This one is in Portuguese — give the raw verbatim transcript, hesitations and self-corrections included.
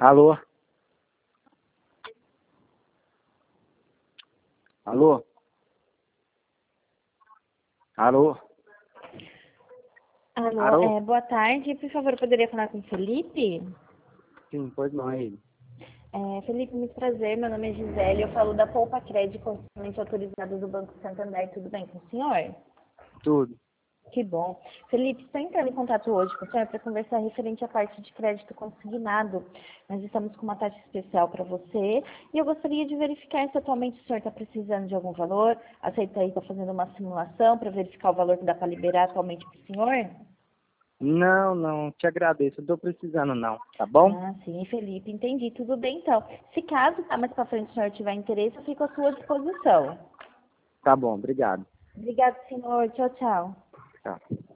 Alô? Alô? Alô? Alô, Alô? é, boa tarde. Por favor, eu poderia falar com o Felipe? Sim, pois não é ele. É, Felipe, muito prazer. Meu nome é Gisele. Eu falo da Poupa Crédito, consultamente autorizado do Banco Santander. Tudo bem com o senhor? Tudo. Que bom. Felipe, estou entrando em contato hoje com o senhor para conversar referente à parte de crédito consignado. Nós estamos com uma taxa especial para você e eu gostaria de verificar se atualmente o senhor está precisando de algum valor. Aceita aí, está fazendo uma simulação para verificar o valor que dá para liberar atualmente para o senhor? Não, não, te agradeço. Não tô precisando não, tá bom? Ah, sim, Felipe, entendi. Tudo bem, então. Se caso, tá, mais para frente o senhor tiver interesse, eu fico à sua disposição. Tá bom, obrigado. Obrigada, senhor. Tchau, tchau. Tchau.